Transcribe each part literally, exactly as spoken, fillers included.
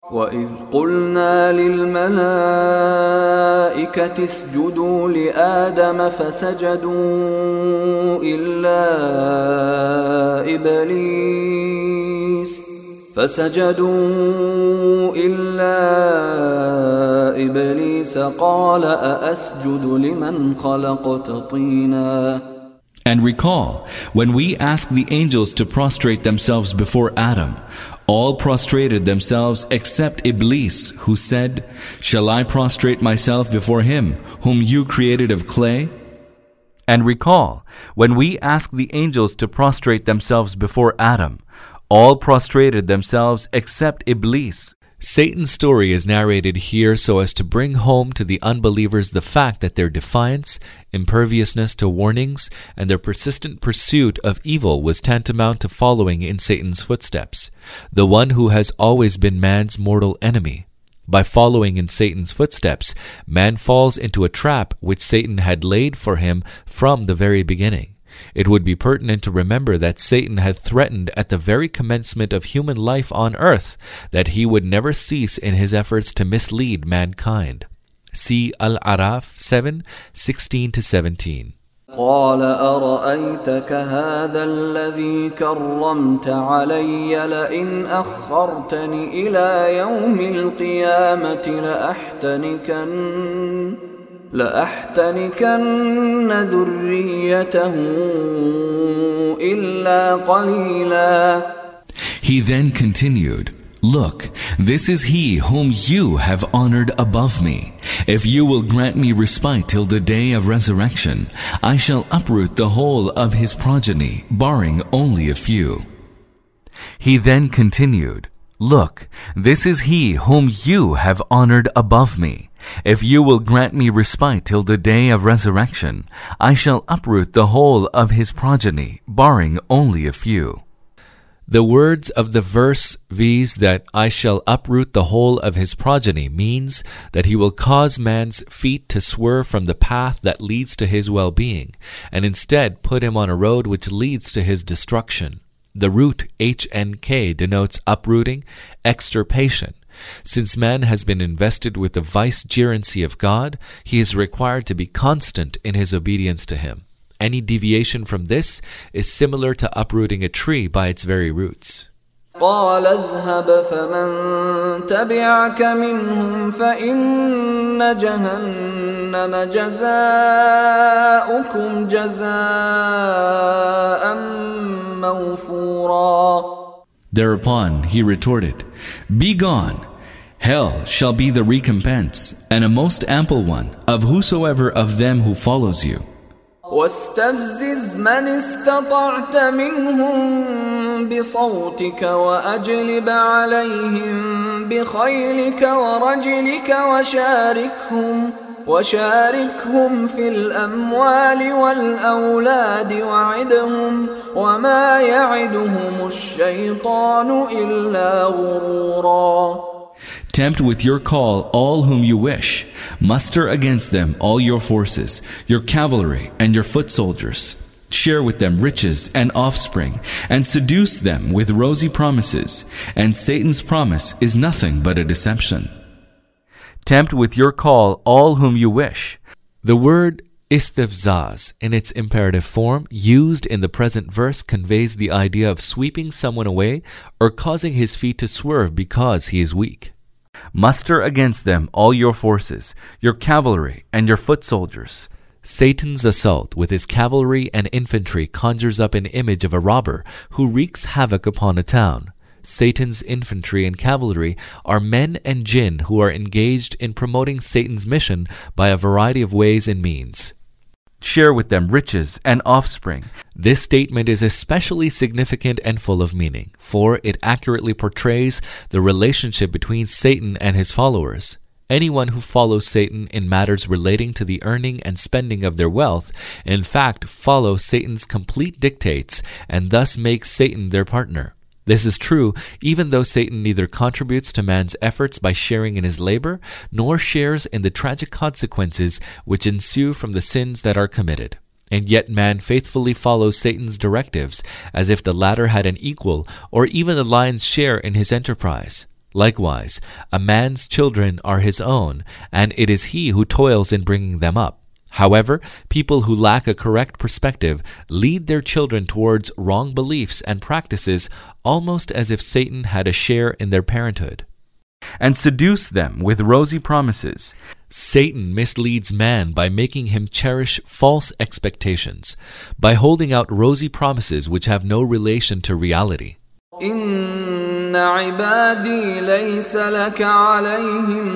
وَإِذْ قُلْنَا لِلْمَلَائِكَةِ اسْجُدُوا لِآدَمَ فَسَجَدُوا إِلَّا إِبْلِيسَ فَسَجَدُوا إِلَّا إِبْلِيسَ قَالَ أَأَسْجُدُ لِمَنْ خَلَقْتَ طِينًا. And recall, when we asked the angels to prostrate themselves before Adam, all prostrated themselves except Iblis, who said, "Shall I prostrate myself before him, whom you created of clay?" And recall, when we asked the angels to prostrate themselves before Adam, all prostrated themselves except Iblis. Satan's story is narrated here so as to bring home to the unbelievers the fact that their defiance, imperviousness to warnings, and their persistent pursuit of evil was tantamount to following in Satan's footsteps, the one who has always been man's mortal enemy. By following in Satan's footsteps, man falls into a trap which Satan had laid for him from the very beginning. It would be pertinent to remember that Satan had threatened at the very commencement of human life on earth that he would never cease in his efforts to mislead mankind. See Al-Araf seven, sixteen to seventeen. قال أرأيتك هذا الذي كرمت علي لئن أخرتني إلى يوم القيامة لأحتنكن لأحتنكن ذريته إلا قليلا. He then continued, "Look, this is he whom you have honored above me. If you will grant me respite till the day of resurrection, I shall uproot the whole of his progeny, barring only a few." He then continued, "Look, this is he whom you have honored above me. If you will grant me respite till the day of resurrection, I shall uproot the whole of his progeny, barring only a few." The words of the verse viz. That I shall uproot the whole of his progeny means that he will cause man's feet to swerve from the path that leads to his well-being, and instead put him on a road which leads to his destruction. The root H N K denotes uprooting, extirpation. Since man has been invested with the vicegerency of God, he is required to be constant in his obedience to him. Any deviation from this is similar to uprooting a tree by its very roots. قال اذهب فمن تبعك منهم فإن جهنم جزاؤكم جزاء موفورا. Thereupon he retorted, "Be gone. Hell shall be the recompense, and a most ample one, of whosoever of them who follows you." واستفزز من استطعت منهم بصوتك وأجلب عليهم بخيلك ورجلك وشاركهم وشاركهم في الأموال والأولاد وعدهم وما يعدهم الشيطان إلا غرورا. Tempt with your call all whom you wish. Muster against them all your forces, your cavalry and your foot soldiers. Share with them riches and offspring, and seduce them with rosy promises. And Satan's promise is nothing but a deception. Tempt with your call all whom you wish. The word istifzaz, in its imperative form, used in the present verse, conveys the idea of sweeping someone away or causing his feet to swerve because he is weak. Muster against them all your forces, your cavalry and your foot soldiers. Satan's assault with his cavalry and infantry conjures up an image of a robber who wreaks havoc upon a town. Satan's infantry and cavalry are men and jinn who are engaged in promoting Satan's mission by a variety of ways and means. Share with them riches and offspring. This statement is especially significant and full of meaning, for it accurately portrays the relationship between Satan and his followers. Anyone who follows Satan in matters relating to the earning and spending of their wealth, in fact, follow Satan's complete dictates and thus make Satan their partner. This is true even though Satan neither contributes to man's efforts by sharing in his labor, nor shares in the tragic consequences which ensue from the sins that are committed. And yet man faithfully follows Satan's directives as if the latter had an equal or even a lion's share in his enterprise. Likewise, a man's children are his own, and it is he who toils in bringing them up. However, people who lack a correct perspective lead their children towards wrong beliefs and practices almost as if Satan had a share in their parenthood. And seduce them with rosy promises. Satan misleads man by making him cherish false expectations, by holding out rosy promises which have no relation to reality. إن عبادي ليس لك عليهم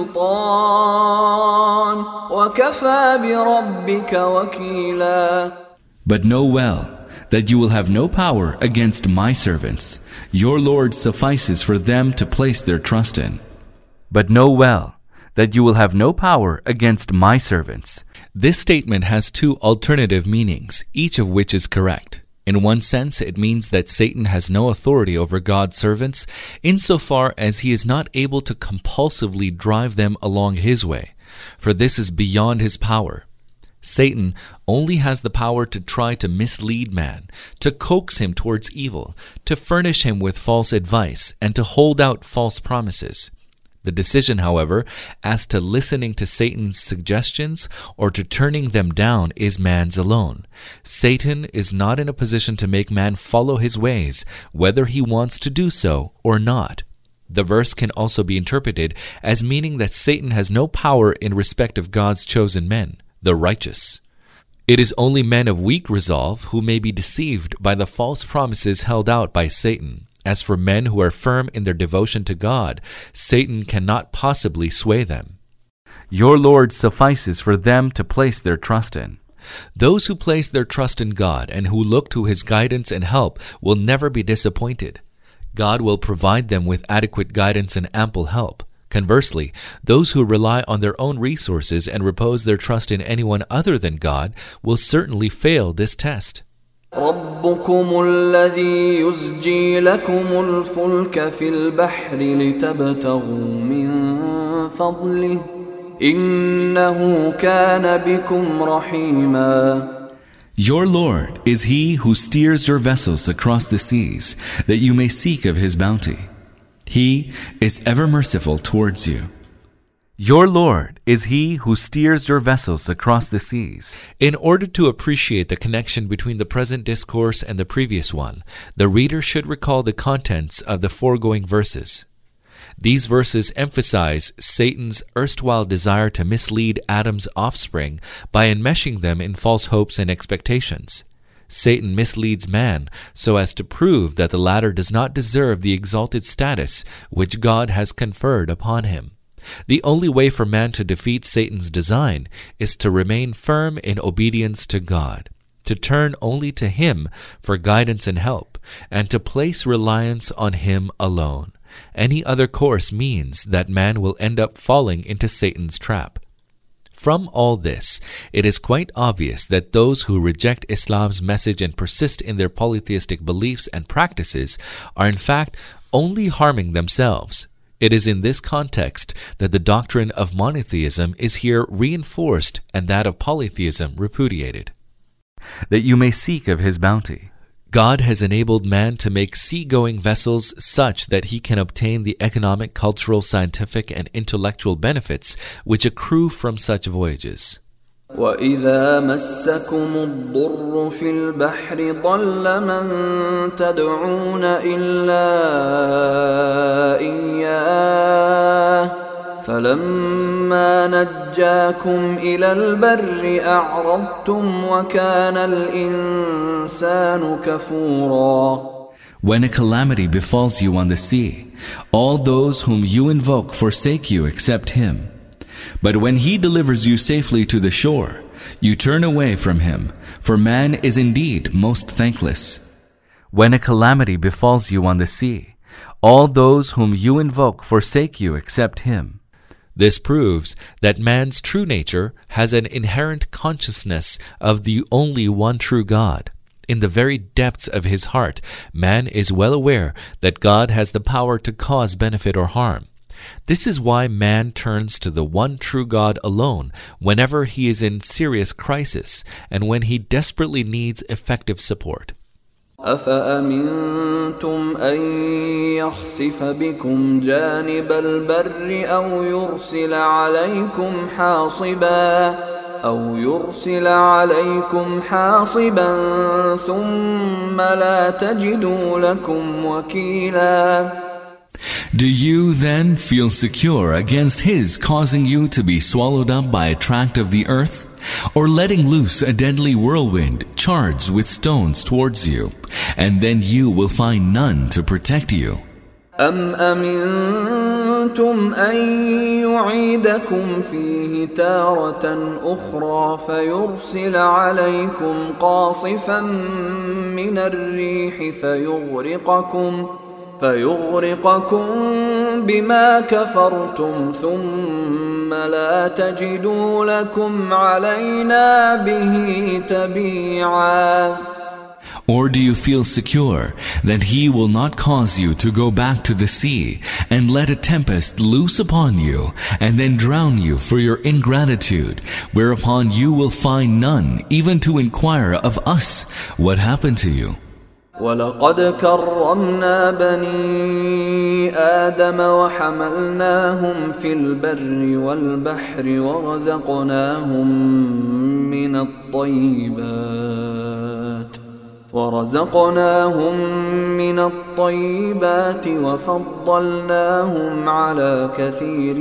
سلطان وكفى بربك وكيلا. But know well that you will have no power against my servants. Your Lord suffices for them to place their trust in. But know well that you will have no power against my servants. This statement has two alternative meanings, each of which is correct. In one sense, it means that Satan has no authority over God's servants insofar as he is not able to compulsively drive them along his way, for this is beyond his power. Satan only has the power to try to mislead man, to coax him towards evil, to furnish him with false advice, and to hold out false promises. The decision, however, as to listening to Satan's suggestions or to turning them down is man's alone. Satan is not in a position to make man follow his ways, whether he wants to do so or not. The verse can also be interpreted as meaning that Satan has no power in respect of God's chosen men, the righteous. It is only men of weak resolve who may be deceived by the false promises held out by Satan. As for men who are firm in their devotion to God, Satan cannot possibly sway them. Your Lord suffices for them to place their trust in. Those who place their trust in God and who look to His guidance and help will never be disappointed. God will provide them with adequate guidance and ample help. Conversely, those who rely on their own resources and repose their trust in anyone other than God will certainly fail this test. ربكم الذي يزجي لكم الفلك في البحر لتبتغوا من فضله إنه كان بكم رحيما. Your Lord is He who steers your vessels across the seas, that you may seek of His bounty. He is ever merciful towards you. Your Lord is He who steers your vessels across the seas. In order to appreciate the connection between the present discourse and the previous one, the reader should recall the contents of the foregoing verses. These verses emphasize Satan's erstwhile desire to mislead Adam's offspring by enmeshing them in false hopes and expectations. Satan misleads man so as to prove that the latter does not deserve the exalted status which God has conferred upon him. The only way for man to defeat Satan's design is to remain firm in obedience to God, to turn only to Him for guidance and help, and to place reliance on Him alone. Any other course means that man will end up falling into Satan's trap. From all this, it is quite obvious that those who reject Islam's message and persist in their polytheistic beliefs and practices are in fact only harming themselves. It is in this context that the doctrine of monotheism is here reinforced and that of polytheism repudiated. That you may seek of His bounty. God has enabled man to make sea-going vessels such that he can obtain the economic, cultural, scientific, and intellectual benefits which accrue from such voyages. وَإِذَا مَسَّكُمُ الضُّرُّ فِي الْبَحْرِ ضَلَّ مَن تَدْعُونَ إِلَّا إِيَّاهُ فَلَمَّا نَجَّاكُمْ إِلَى الْبَرِّ أَعْرَضْتُمْ وَكَانَ الْإِنسَانُ كَفُورًا. When a calamity befalls you on the sea, all those whom you invoke forsake you except Him. But when He delivers you safely to the shore, you turn away from Him, for man is indeed most thankless. When a calamity befalls you on the sea, all those whom you invoke forsake you except Him. This proves that man's true nature has an inherent consciousness of the only one true God. In the very depths of his heart, man is well aware that God has the power to cause benefit or harm. This is why man turns to the one true God alone whenever he is in serious crisis and when he desperately needs effective support. أفأمنتم أن يخسف بكم جانب البر أو يرسل عليكم حاصبا أو يرسل عليكم حاصبا ثم لا تجدوا لكم وكيلا. Do you then feel secure against his causing you to be swallowed up by a tract of the earth, or letting loose a deadly whirlwind charged with stones towards you, and then you will find none to protect you? أم أمنتم أن يعيدكم فيه تارة أخرى فيرسل عليكم قاصفا من الريح فيغرقكم فيغرقكم بما كفرتم ثم لا تجدوا لكم علينا به تبيعا. Or do you feel secure that he will not cause you to go back to the sea and let a tempest loose upon you and then drown you for your ingratitude, whereupon you will find none even to inquire of us what happened to you? وَلَقَدْ كَرَّمْنَا بَنِي آدَمَ وَحَمَلْنَاهُمْ فِي الْبَرِّ وَالْبَحْرِ وَرَزَقْنَاهُمْ مِنَ الطَّيِّبَاتِ ورزقناهم من الطيبات وفضلناهم على كثير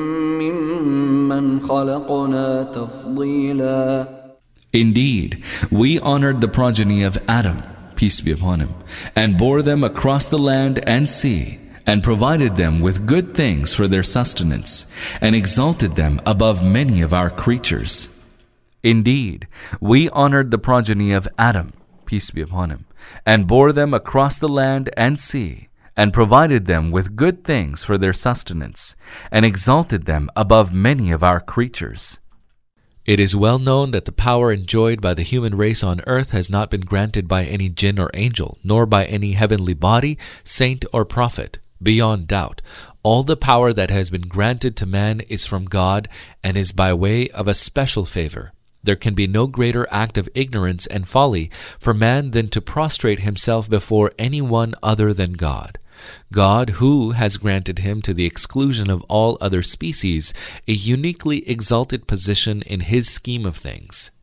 ممن خلقنا تفضيلا. Indeed, we honored the progeny of Adam, peace be upon him, and bore them across the land and sea, and provided them with good things for their sustenance, and exalted them above many of our creatures. Indeed, we honored the progeny of Adam, peace be upon him, and bore them across the land and sea, and provided them with good things for their sustenance, and exalted them above many of our creatures. It is well known that the power enjoyed by the human race on earth has not been granted by any jinn or angel, nor by any heavenly body, saint or prophet. Beyond doubt, all the power that has been granted to man is from God and is by way of a special favor. There can be no greater act of ignorance and folly for man than to prostrate himself before anyone other than God. God, who has granted him to the exclusion of all other species a uniquely exalted position in his scheme of things.